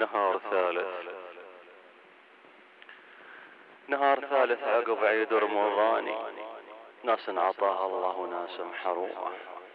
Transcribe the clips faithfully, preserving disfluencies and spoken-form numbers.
نهار ثالث نهار ثالث عقب عيد رمضاني، ناس عطاها الله وناس محرومة.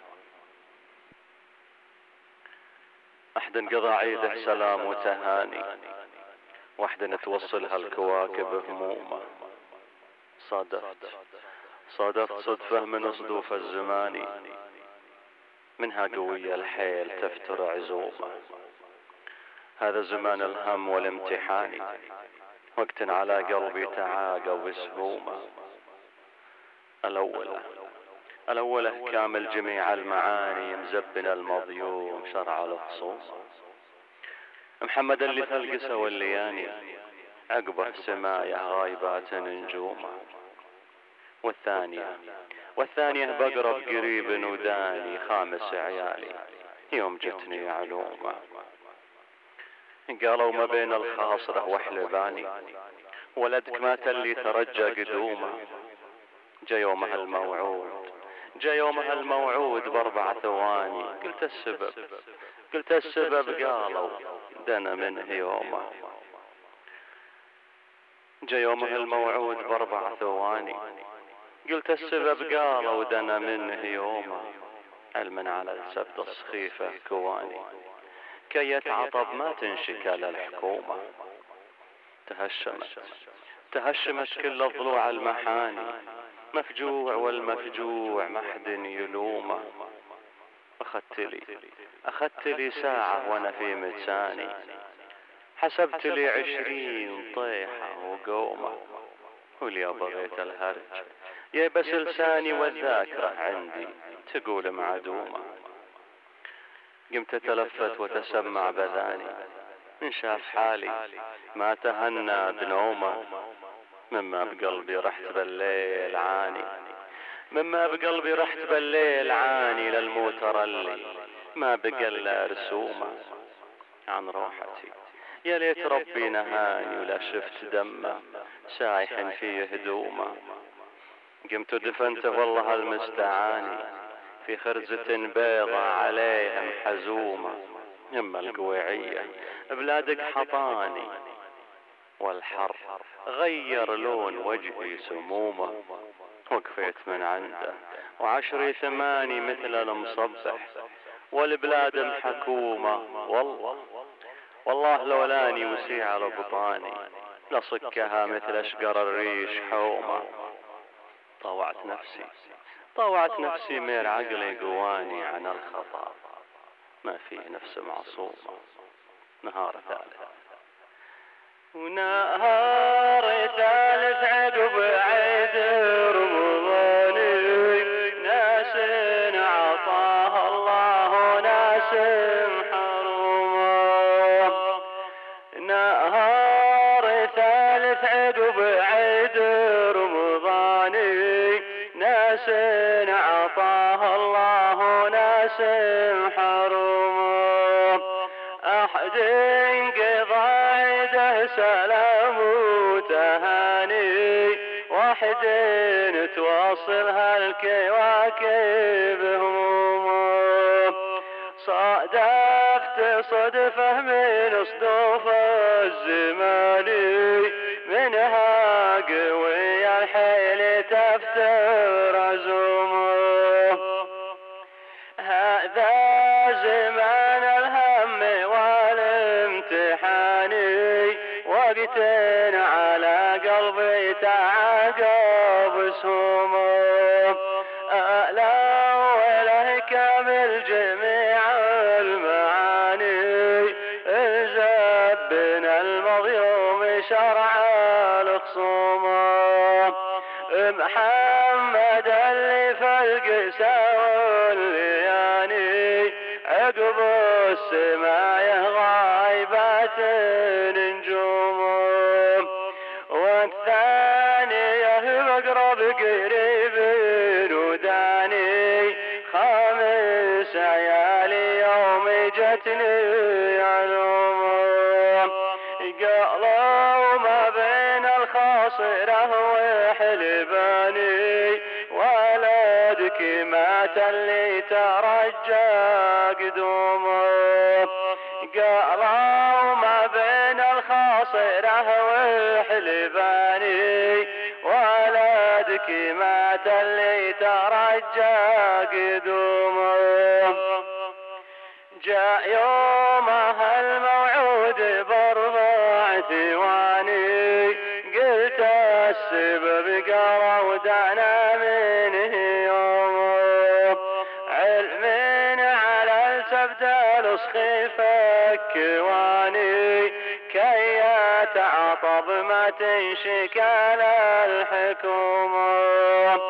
احد انقضى عيده سلام وتهاني، واحد توصلها الكواكب همومه. صادفت صادفت صدفة من صدوف الزمان، منها قوية الحيل تفتر عزومه. هذا زمان الهم والامتحان، وقت على قلبي تعاقى بسهومه. الأولى الأولى كامل جميع المعاني، مزبن المضيوم شرع الخصوم. محمد اللي ثلقسه واللياني، عقبه سمايه غايبات نجومه. والثانية والثانية بقرب قريب وداني، خامس عيالي يوم جتني علومه. قالوا ما بين الخاصرة وحلباني، ولدك مات اللي ترجى قدومه. جا يومها الموعود جا يومها الموعود باربع ثواني، قلت السبب قلت السبب قالوا دنا منه يومه. جا يومها الموعود باربع ثواني، قلت السبب قالوا دنا منه يومه. علما على السبت السخيفة كواني، كي عطب ما تنشكل الحكومة. تهشمت تهشمت كل الضلوع المحاني، مفجوع والمفجوع محد يلومه. أخذت لي أخذت لي ساعة وأنا في متساني، حسبت لي عشرين طيحة وقومة. وليا بغيت الهرج يا بس لساني والذاكرة عندي تقول معدومة. قمت تلفت وتسمع بذاني، من شاف حالي ما تهنى بنومه. مما بقلبي رحت بالليل عاني مما بقلبي رحت بالليل عاني للموت رلي ما بقى رسومه. عن روحتي يا ليت ربي نهاني، ولا شفت دمه سايح في هدومه. قمت دفنته والله المستعاني في خرزة بيضة عليها محزومة. يما القويعية بلادك حطاني، والحر غير لون وجهي سمومه. وقفيت من عنده وعشري ثماني مثل المصبح، والبلاد محكومة. والله والله لولاني وسيع على بطاني، لصكها مثل اشقر الريش حومة. طوعت نفسي طوعت نفسي مير عقلي قواني عن الخطأ، ما فيه نفس معصومة. نهار ثالث ونهار ثالث عقب عيد رمضاني، ناس عطاها الله ناس محرومة. نهار ثالث عقب عيد رمضاني، ناس عطاها الله ناس محرومة. أحد قضى سلام وتهاني، واحد توصلها الكواكب همومه. صادفت صدفة من صدوف الزمان، منها قوي الحيل تفتر عزومه. هذا زمان الهم والامتحان، وقت على قلبي تعاقب سهومه. الأول كامل جميع المعاني، زبن المضيوم شرع الخصومه. محمد اللي فلق سوى اللياني، عقب السمايه غايبات نجومه. والثانية بقرب قريب وداني، خامس عيالي يوم جتني علومه. قالوا ما بين الخاصرة وحلباني، ولدك مات اللي ترجى قدومه. قالوا ما بين من الخاصرة والحلباني، ولدك مات اللي ترجى قدومه. جاء يومها الموعود باربع ثواني، قلت السبب قرا ودانا منه يومه. علم على التبدل صخيف الكواني، كي يتعاطب ما تنشكل الحكومة.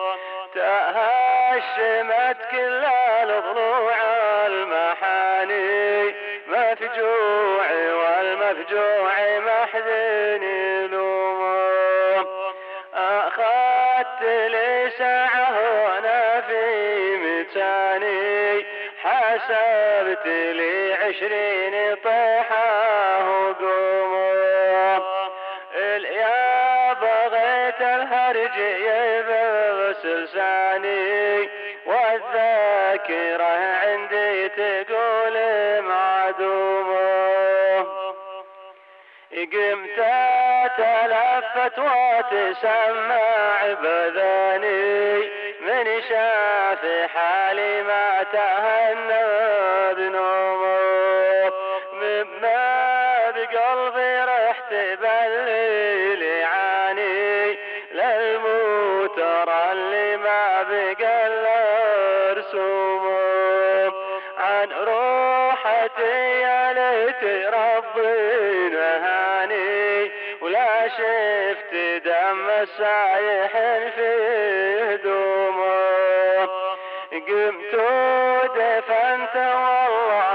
تهشمت كل الضلوع المحاني، مفجوع والمفجوع محزن يلومه. أخذت لي ساعة وانا في متاني، حسبت لي عشرين طيحة وقومه. يا بغيت الهرج يبس لساني، والذاكرة عندي تقول معدومه. قمت تلفت وتسمع بذاني، من شاف حالي ما تهنى بنومه. مما بقلبي رحت بالليل يعاني، للموتر اللي ما بقى الا رسومه. عن روحتي يا ليت ربي نهاني، ولا شفت دم السايح في هدومه. قمت ودفنت والله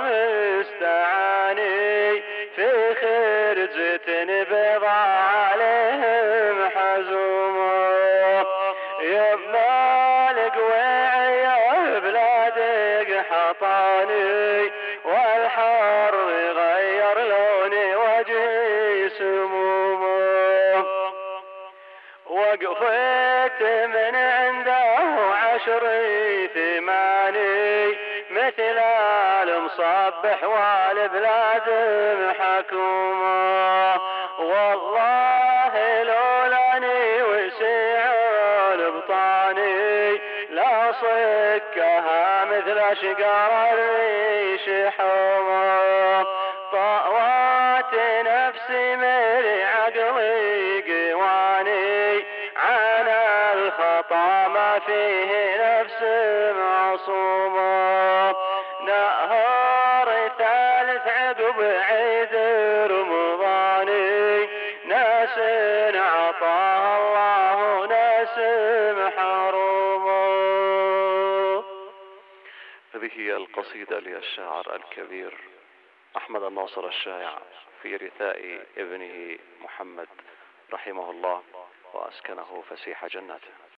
المستعاني، في خرجة بيضا عليهم حزومه. يما القويع يا بلادك حطاني، والحر غير لوني وجهي سمومه. وقفت من عنده عشري ثماني، مثل المصبح والبلاد محكومة. والله لولاني وسيع البطاني، لا صكها مثل شقر الريش حومة. طوات نفسي من عقلي قواني، عن الخطا ما فيه نفس معصومة. نهار ثالث عقب عيد رمضاني، ناس عطاها الله ناس محرومة. هذه هي القصيدة للشاعر الكبير أحمد الناصر الشايع في رثاء ابنه محمد رحمه الله، وأسكنه فسيح جناته.